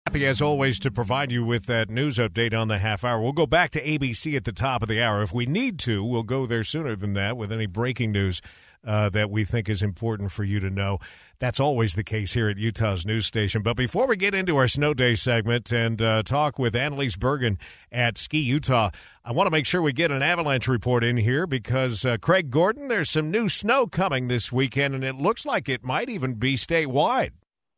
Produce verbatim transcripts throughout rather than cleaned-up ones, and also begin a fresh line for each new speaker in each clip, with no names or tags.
Happy as always to provide you with that news update on the half hour. We'll go back to A B C at the top of the hour. If we need to, we'll go there sooner than that with any breaking news uh, that we think is important for you to know. That's always the case here at Utah's news station. But before we get into our Snow Day segment and uh, talk with Annalise Bergen at Ski Utah, I want to make sure we get an avalanche report in here because, uh, Craig Gordon, there's some new snow coming this weekend, and it looks like it might even be statewide.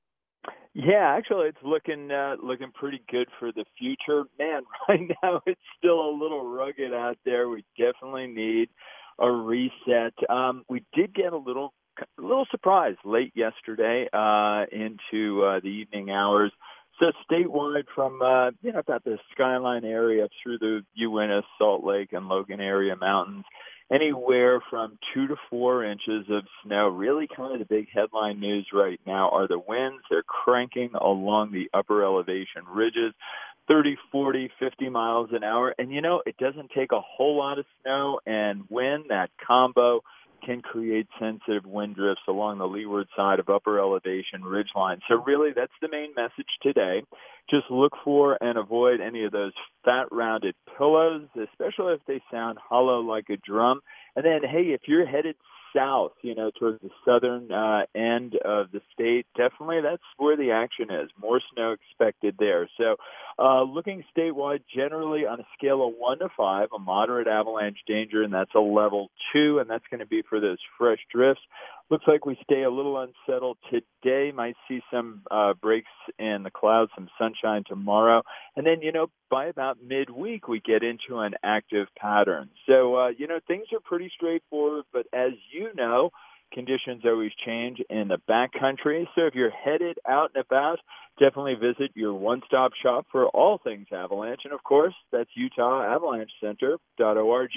Yeah, actually, it's looking uh, looking pretty good for the future. Man, right now it's still a little rugged out there. We definitely need a reset. Um, we did get a little a little surprise late yesterday uh, into uh, the evening hours. So statewide from, uh, you know, about the Skyline area up through the Uinta, Salt Lake, and Logan area mountains, anywhere from two to four inches of snow. Really kind of the big headline news right now are the winds. They're cranking along the upper elevation ridges, thirty, forty, fifty miles an hour. And, you know, it doesn't take a whole lot of snow and wind. That combo can create sensitive wind drifts along the leeward side of upper elevation ridge lines. So really, that's the main message today. Just look for and avoid any of those fat rounded pillows, especially if they sound hollow like a drum. And then, hey, if you're headed south, you know, towards the southern uh, end of the state, definitely that's where the action is. More snow expected there. So uh, looking statewide, generally on a scale of one to five, a moderate avalanche danger, and that's a level two, and that's going to be for those fresh drifts. Looks like we stay a little unsettled today. Might see some uh, breaks in the clouds, some sunshine tomorrow. And then, you know, by about midweek, we get into an active pattern. So, uh, you know, things are pretty straightforward. But as you know, conditions always change in the backcountry. So if you're headed out and about, definitely visit your one-stop shop for all things avalanche. And, of course, that's Utah Avalanche Center dot org.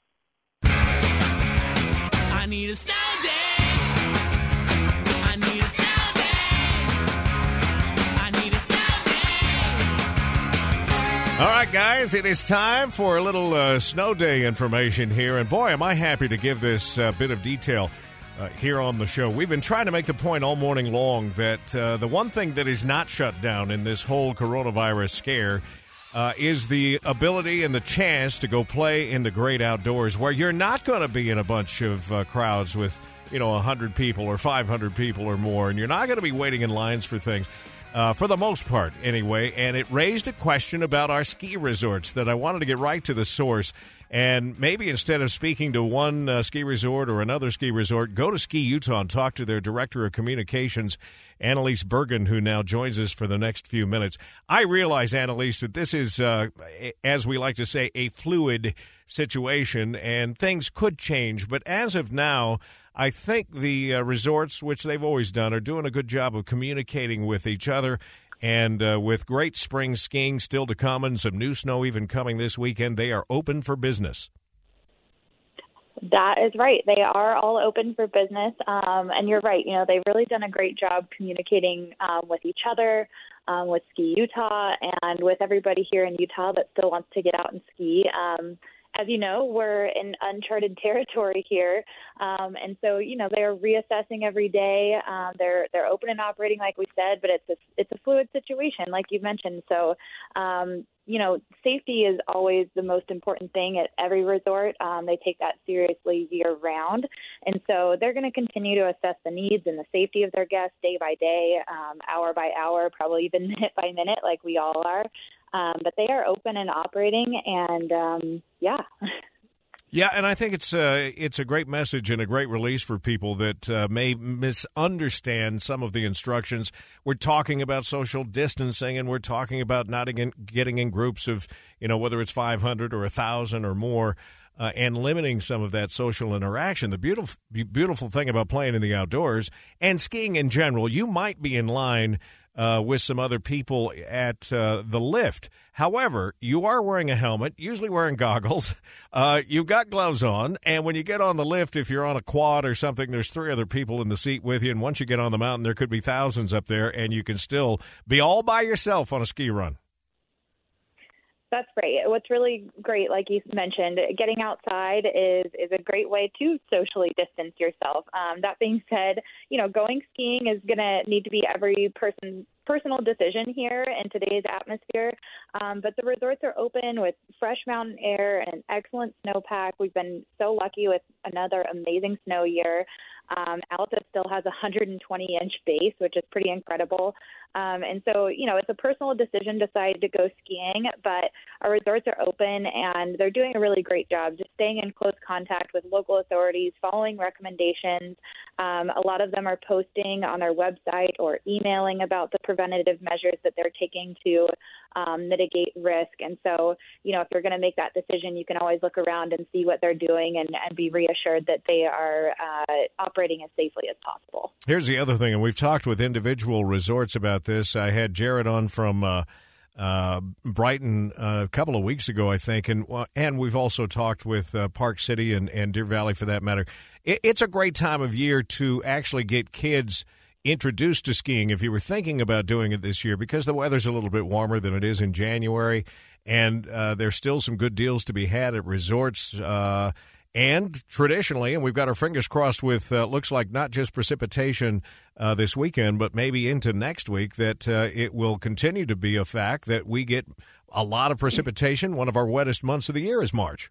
I need a snow day.
All right, guys, it is time for a little uh, snow day information here. And boy, am I happy to give this uh, bit of detail uh, here on the show. We've been trying to make the point all morning long that uh, the one thing that is not shut down in this whole coronavirus scare uh, is the ability and the chance to go play in the great outdoors where you're not going to be in a bunch of uh, crowds with, you know, one hundred people or five hundred people or more, and you're not going to be waiting in lines for things. Uh, for the most part, anyway, and it raised a question about our ski resorts that I wanted to get right to the source. And maybe instead of speaking to one uh, ski resort or another ski resort, go to Ski Utah and talk to their Director of Communications, Annalise Bergen, who now joins us for the next few minutes. I realize, Annalise, that this is, uh, as we like to say, a fluid situation, and things could change. But as of now, I think the uh, resorts, which they've always done, are doing a good job of communicating with each other. And uh, with great spring skiing still to come and some new snow even coming this weekend, they are open for business.
That is right. They are all open for business. Um, and you're right. You know, they've really done a great job communicating um, with each other, um, with Ski Utah, and with everybody here in Utah that still wants to get out and ski. Um, As you know, we're in uncharted territory here, um, and so you know they're reassessing every day. Um, they're they're open and operating, like we said, but it's a, it's a fluid situation, like you mentioned. So, um, you know, safety is always the most important thing at every resort. Um, they take that seriously year round, and so they're going to continue to assess the needs and the safety of their guests day by day, um, hour by hour, probably even minute by minute, like we all are. Um, but they are open and operating, and um, yeah.
Yeah, and I think it's uh, it's a great message and a great release for people that uh, may misunderstand some of the instructions. We're talking about social distancing, and we're talking about not again getting in groups of, you know, whether it's five hundred or one thousand or more, uh, and limiting some of that social interaction. The beautiful, beautiful thing about playing in the outdoors and skiing in general, you might be in line Uh, with some other people at uh, the lift. However, you are wearing a helmet, usually wearing goggles. Uh, you've got gloves on, and when you get on the lift, if you're on a quad or something, there's three other people in the seat with you, and once you get on the mountain, there could be thousands up there, and you can still be all by yourself on a ski run.
That's great. What's really great, like you mentioned, getting outside is, is a great way to socially distance yourself. Um, that being said, you know, going skiing is going to need to be every person's personal decision here in today's atmosphere. Um, but the resorts are open with fresh mountain air and excellent snowpack. We've been so lucky with another amazing snow year. Um, Alta still has a one hundred twenty inch base, which is pretty incredible. Um, and so, you know, it's a personal decision to decide to go skiing, but our resorts are open and they're doing a really great job just staying in close contact with local authorities, following recommendations. Um, a lot of them are posting on their website or emailing about the preventative measures that they're taking to um, mitigate risk. And so, you know, if you're going to make that decision, you can always look around and see what they're doing and, and be reassured that they are uh, operating as safely as possible.
Here's the other thing, and we've talked with individual resorts about this. I had Jared on from uh, uh, Brighton uh, a couple of weeks ago, I think, and and we've also talked with uh, Park City and, and Deer Valley for that matter. It, it's a great time of year to actually get kids introduced to skiing if you were thinking about doing it this year, because the weather's a little bit warmer than it is in January, and uh, there's still some good deals to be had at resorts. Uh, and traditionally, and we've got our fingers crossed with, uh, looks like not just precipitation uh, this weekend, but maybe into next week, that uh, it will continue to be a fact that we get a lot of precipitation. One of our wettest months of the year is March.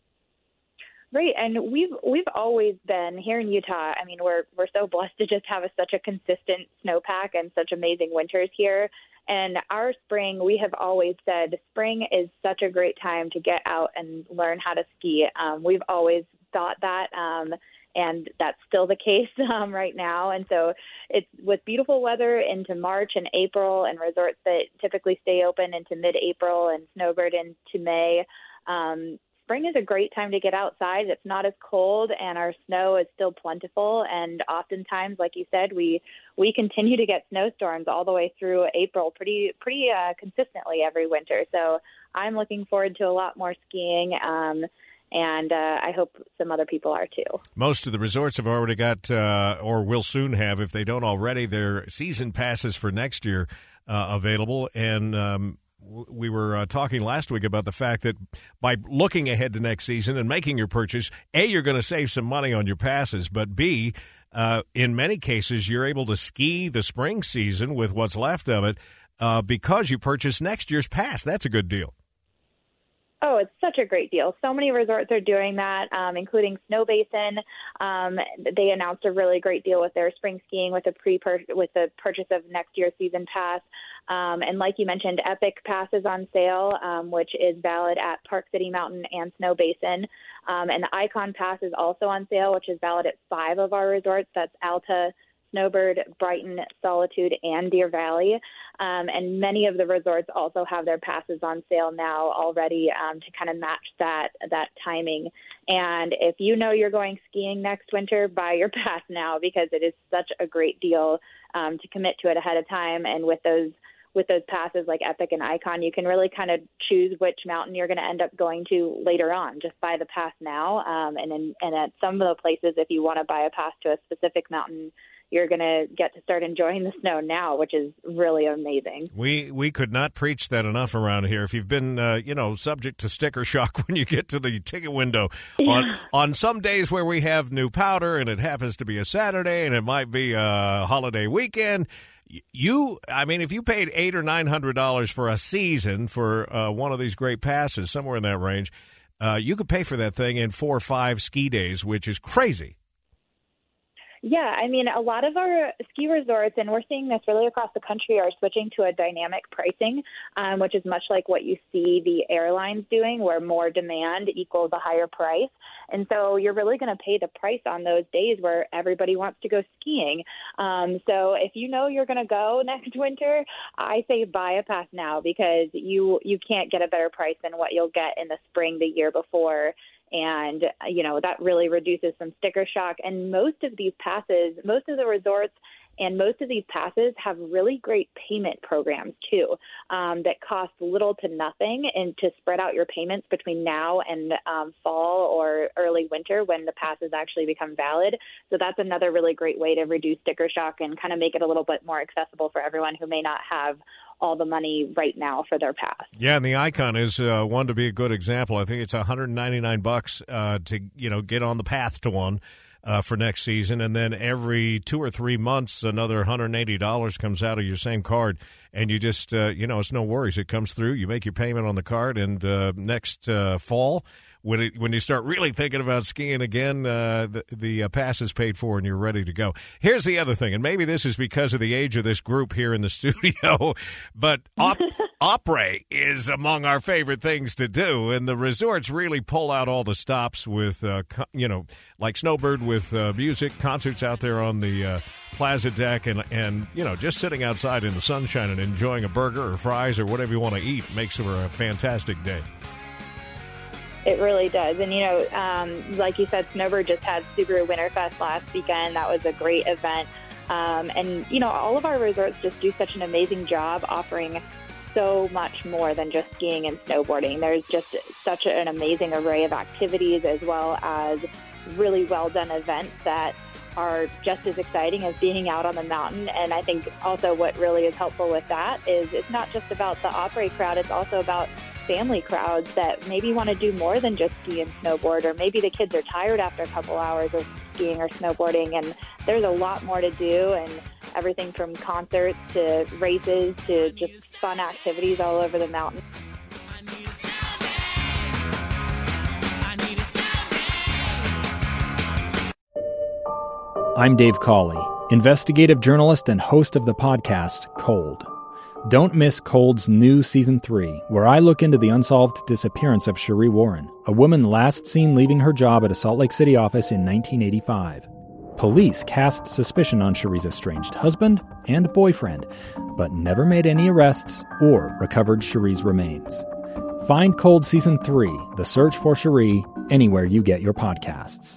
Right, and we've we've always been here in Utah. I mean, we're we're so blessed to just have a, such a consistent snowpack and such amazing winters here. And our spring, we have always said spring is such a great time to get out and learn how to ski. Um, we've always thought that, um, and that's still the case um, right now. And so it's with beautiful weather into March and April, and resorts that typically stay open into mid-April and snowbird into May. Um, Spring is a great time to get outside. It's not as cold, and our snow is still plentiful. And oftentimes, like you said, we we continue to get snowstorms all the way through April, pretty pretty uh, consistently every winter. So I'm looking forward to a lot more skiing, um, and uh, I hope some other people are too.
Most of the resorts have already got, uh, or will soon have, if they don't already, their season passes for next year uh, available, and um, we were uh, talking last week about the fact that by looking ahead to next season and making your purchase, A, you're going to save some money on your passes, but B, uh, in many cases, you're able to ski the spring season with what's left of it uh, because you purchased next year's pass. That's a good deal.
Oh, it's such a great deal. So many resorts are doing that, um, including Snow Basin. Um, they announced a really great deal with their spring skiing with a pre with the purchase of next year's season pass. Um, and like you mentioned, Epic Pass is on sale, um, which is valid at Park City Mountain and Snow Basin. Um, and the Icon Pass is also on sale, which is valid at five of our resorts. That's Alta, Snowbird, Brighton, Solitude, and Deer Valley. Um, and many of the resorts also have their passes on sale now already um, to kind of match that that timing. And if you know you're going skiing next winter, buy your pass now, because it is such a great deal um, to commit to it ahead of time. And with those with those passes like Epic and Icon, you can really kind of choose which mountain you're going to end up going to later on. Just buy the pass now. Um, and, in, and at some of the places, if you want to buy a pass to a specific mountain, you're going to get to start enjoying the snow now, which is really amazing.
We we could not preach that enough around here. If you've been, uh, you know, subject to sticker shock when you get to the ticket window,
yeah.
on, on some days where we have new powder and it happens to be a Saturday and it might be a holiday weekend, you, I mean, if you paid eight or nine hundred dollars for a season for uh, one of these great passes, somewhere in that range, uh, you could pay for that thing in four or five ski days, which is crazy.
Yeah, I mean, a lot of our ski resorts, and we're seeing this really across the country, are switching to a dynamic pricing, um, which is much like what you see the airlines doing, where more demand equals a higher price. And so you're really going to pay the price on those days where everybody wants to go skiing. Um, so if you know you're going to go next winter, I say buy a pass now, because you you can't get a better price than what you'll get in the spring the year before. And, you know, that really reduces some sticker shock. And most of these passes, most of the resorts and most of these passes have really great payment programs, too, um, that cost little to nothing and to spread out your payments between now and um, fall or early winter when the passes actually become valid. So that's another really great way to reduce sticker shock and kind of make it a little bit more accessible for everyone who may not have all the money right now for their pass.
Yeah, and the Icon is uh, one to be a good example. I think it's one hundred ninety-nine bucks uh, to, you know, get on the path to one. uh, for next season. And then every two or three months, another one hundred eighty dollars comes out of your same card. And you just, uh, you know, it's no worries. It comes through. You make your payment on the card. And uh, next uh, fall, when it, when you start really thinking about skiing again, uh, the, the uh, pass is paid for and you're ready to go. Here's the other thing, and maybe this is because of the age of this group here in the studio, but op- Opry is among our favorite things to do, and the resorts really pull out all the stops with, uh, co- you know, like Snowbird with uh, music, concerts out there on the uh, plaza deck, and, and, you know, just sitting outside in the sunshine and enjoying a burger or fries or whatever you want to eat makes for a fantastic day.
It really does. And, you know, um, like you said, Snowbird just had Subaru Winterfest last weekend. That was a great event. Um, and, you know, all of our resorts just do such an amazing job offering so much more than just skiing and snowboarding. There's just such an amazing array of activities as well as really well-done events that are just as exciting as being out on the mountain. And I think also what really is helpful with that is it's not just about the Opry crowd, it's also about family crowds that maybe want to do more than just ski and snowboard, or maybe the kids are tired after a couple hours of skiing or snowboarding, and there's a lot more to do, and everything from concerts to races to just fun activities all over the mountain.
I'm Dave Cawley, investigative journalist and host of the podcast Cold. Don't miss Cold's new Season three, where I look into the unsolved disappearance of Cherie Warren, a woman last seen leaving her job at a Salt Lake City office in nineteen eighty-five. Police cast suspicion on Cherie's estranged husband and boyfriend, but never made any arrests or recovered Cherie's remains. Find Cold Season three, The Search for Cherie, anywhere you get your podcasts.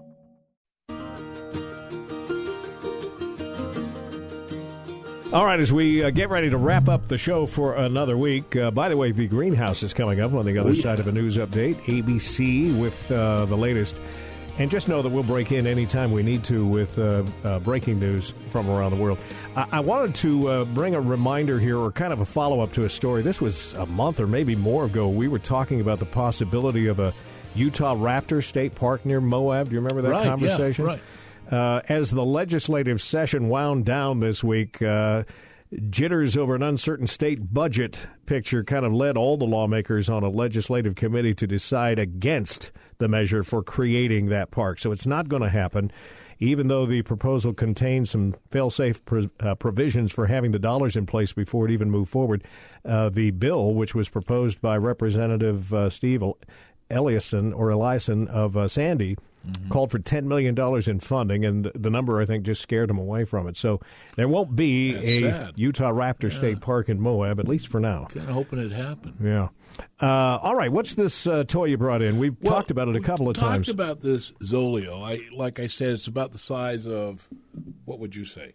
All right, as we uh, get ready to wrap up the show for another week, uh, by the way, The Greenhouse is coming up on the other oh, yeah. side of a news update, A B C with uh, the latest. And just know that we'll break in anytime we need to with uh, uh, breaking news from around the world. I, I wanted to uh, bring a reminder here, or kind of a follow-up to a story. This was a month or maybe more ago. We were talking about the possibility of a Utah Raptor State Park near Moab. Do you remember that
right,
conversation?
Yeah, right.
Uh, as the legislative session wound down this week, uh, jitters over an uncertain state budget picture kind of led all the lawmakers on a legislative committee to decide against the measure for creating that park. So it's not going to happen, even though the proposal contains some fail-safe pro- uh, provisions for having the dollars in place before it even moved forward. Uh, the bill, which was proposed by Representative uh, Steve Eliason or Eliason of uh, Sandy, Mm-hmm. called for ten million dollars in funding, and the number, I think, just scared them away from it. So there won't be
That's
a
sad.
Utah Raptor
yeah.
State Park in Moab, at least for now.
Kind of hoping it happened.
Yeah. Uh, all right, what's this uh, toy you brought in? We've
well,
talked about it a couple of
talked
times.
talked about this Zoleo. I, like I said, it's about the size of, what would you say?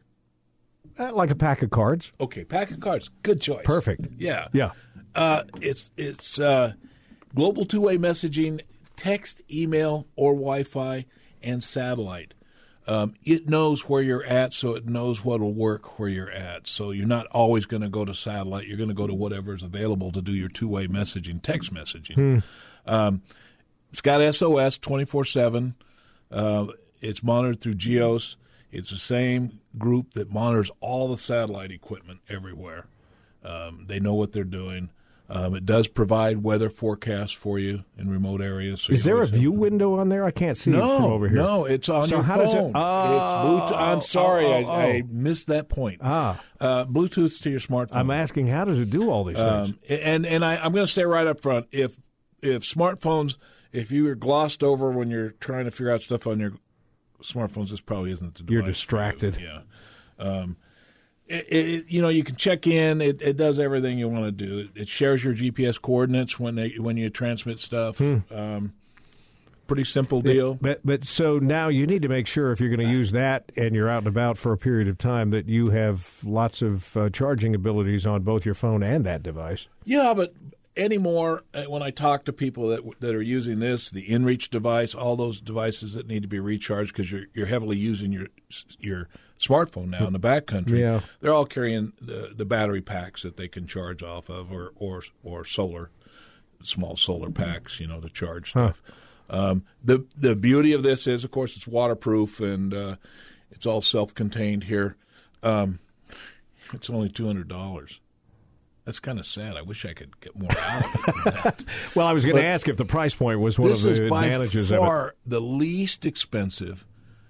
Uh, like a pack of cards.
Okay, pack of cards. Good choice.
Perfect.
Yeah.
Yeah.
Uh, it's it's uh, global two-way messaging, text, email, or Wi-Fi, and satellite. Um, it knows where you're at, so it knows what will work where you're at. So you're not always going to go to satellite. You're going to go to whatever is available to do your two-way messaging, text messaging. Hmm. Um, it's got S O S twenty-four seven. Uh, it's monitored through Geos. It's the same group that monitors all the satellite equipment everywhere. Um, they know what they're doing. Um, it does provide weather forecasts for you in remote areas. So
is there a view have... window on there? I can't see
no,
it from over here.
No, it's on
so
your
how
phone.
Does it... oh,
it's Bluetooth. I'm sorry,
oh, oh, oh.
I, I missed that point.
Ah.
Uh, Bluetooth to your smartphone.
I'm asking, how does it do all these things?
Um, and and I, I'm going to say right up front, if if smartphones, if you are glossed over when you're trying to figure out stuff on your smartphones, this probably isn't the device.
You're distracted.
You. Yeah. Um, It, it, you know, you can check in. It, it does everything you want to do. It, it shares your G P S coordinates when they, when you transmit stuff. Hmm. Um, pretty simple deal.
It, but but so now you need to make sure if you're going to use that and you're out and about for a period of time that you have lots of uh, charging abilities on both your phone and that device.
Yeah, but anymore, when I talk to people that that are using this, the InReach device, all those devices that need to be recharged because you're you're heavily using your your smartphone now in the backcountry,
yeah.
they're all carrying the, the battery packs that they can charge off of, or or or solar, small solar packs, you know, to charge stuff. Um, the the beauty of this is, of course, it's waterproof and uh, it's all self-contained here. Um, it's only two hundred dollars. That's kind of sad. I wish I could get more out of it than that.
Well, I was going to ask if the price point was one of the advantages
This is by
of
far
it.
the least expensive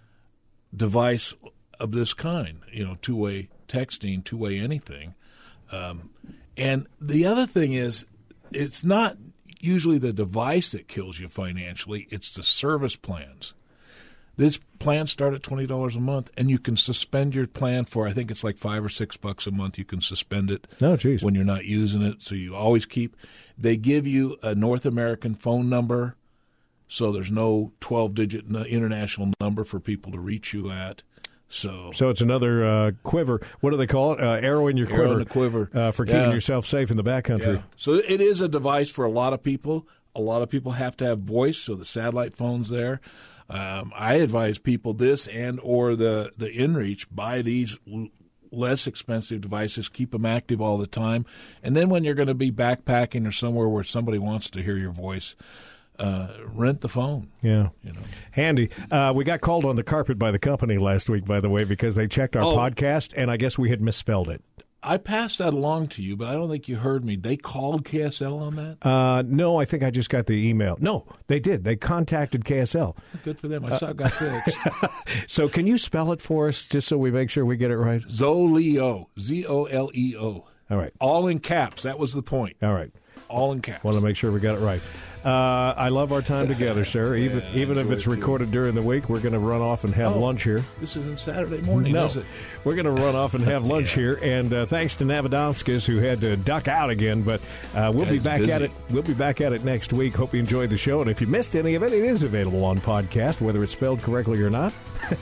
device of this kind, you know, two-way texting, two-way anything. Um, and the other thing is, it's not usually the device that kills you financially, it's the service plans. This plan start at twenty dollars a month, and you can suspend your plan for, I think it's like five or six bucks a month. You can suspend it
oh, geez.
when you're not using it, so you always keep. They give you a North American phone number, so there's no twelve-digit international number for people to reach you at. So,
so it's another uh, quiver. What do they call it? Uh, arrow in your
arrow
quiver.
in the quiver
Uh, for keeping
Yeah.
yourself safe in the backcountry.
Yeah. So it is a device for a lot of people. A lot of people have to have voice, so the satellite phone's there. Um, I advise people this and or the, the InReach, buy these l- less expensive devices, keep them active all the time. And then when you're going to be backpacking or somewhere where somebody wants to hear your voice, uh, rent the phone.
Yeah.
You know.
Handy. Uh, we got called on the carpet by the company last week, by the way, because they checked our
Oh.
podcast, and I guess we had misspelled it.
I passed that along to you, but I don't think you heard me. They called K S L on that?
Uh, no, I think I just got the email. No, they did. They contacted K S L.
Good for them. I saw it got fixed.
So can you spell it for us just so we make sure we get it right?
Zoleo. Z O L E O.
All right.
All in caps. That was the point.
All right.
All in caps.
Want to make sure we got it right. Uh, I love our time together, sir. Even
Yeah,
even if
enjoy
it's
it, too.
recorded during the week, we're going to run off and have
Oh.
lunch here.
This isn't Saturday morning,
No,
is it?
we're going to run off and have lunch here. And uh, thanks to Navadomskis, who had to duck out again, but uh, we'll
Yeah,
be
he's
back
busy.
at it. We'll be back at it next week. Hope you enjoyed the show. And if you missed any of it, it is available on podcast, whether it's spelled correctly or not.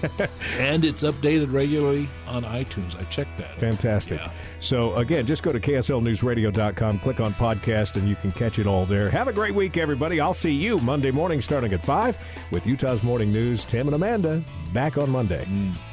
And it's updated regularly on iTunes. I checked that.
Fantastic.
Yeah.
So, again, just go to K S L news radio dot com, click on podcast, and you can catch it all there. Have a great week, everybody. I'll see you Monday morning starting at five with Utah's Morning News. Tim and Amanda back on Monday.
Mm.